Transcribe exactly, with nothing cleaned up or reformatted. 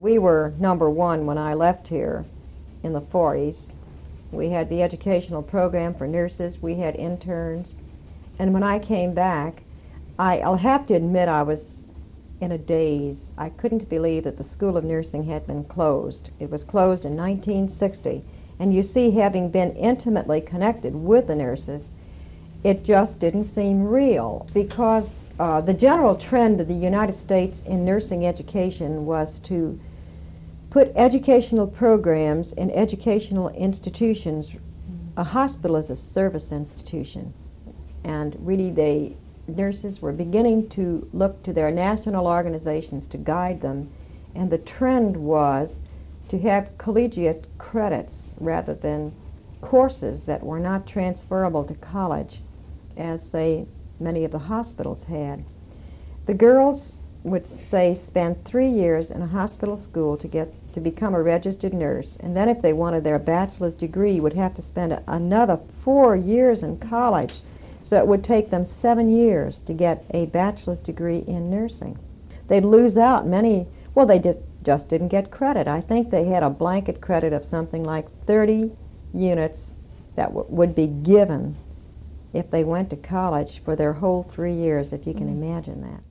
We were number one when I left here in the forties. We had the educational program for nurses, we had interns, and when I came back, I, I'll have to admit I was in a daze. I couldn't believe that the School of Nursing had been closed. It was closed in nineteen sixty, and you see, having been intimately connected with the nurses, it just didn't seem real, because uh, the general trend of the United States in nursing education was to put educational programs in educational institutions. A hospital is a service institution, and really they nurses were beginning to look to their national organizations to guide them, and the trend was to have collegiate credits rather than courses that were not transferable to college, as, say, many of the hospitals had. The girls would, say, spend three years in a hospital school to get to become a registered nurse, and then if they wanted their bachelor's degree would have to spend a, another four years in college, so it would take them seven years to get a bachelor's degree in nursing. They'd lose out many, well, they just, just didn't get credit. I think they had a blanket credit of something like thirty units that w would be given if they went to college for their whole three years, if you can imagine that.